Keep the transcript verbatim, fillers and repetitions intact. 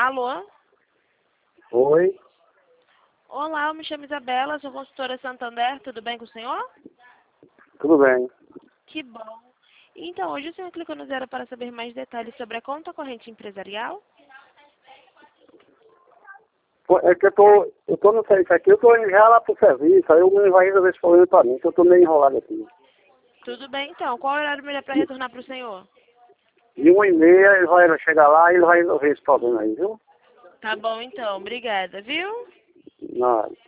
Alô? Oi, Olá, eu me chamo Isabela, sou consultora Santander, tudo bem com o senhor? tudo bem. Que bom. Então, hoje o senhor clicou no zero para saber mais detalhes sobre a conta corrente empresarial? Pô, É que eu tô, eu tô no serviço aqui, eu tô indo já lá pro serviço, aí o menino vai resolver esse problema pra mim, que eu tô meio enrolado aqui. Tudo bem, então. Qual é o horário melhor para retornar para o senhor? De uma e meia ele vai chegar lá e ele vai resolver esse problema aí, viu? Tá bom, então. Obrigada, viu? Nada.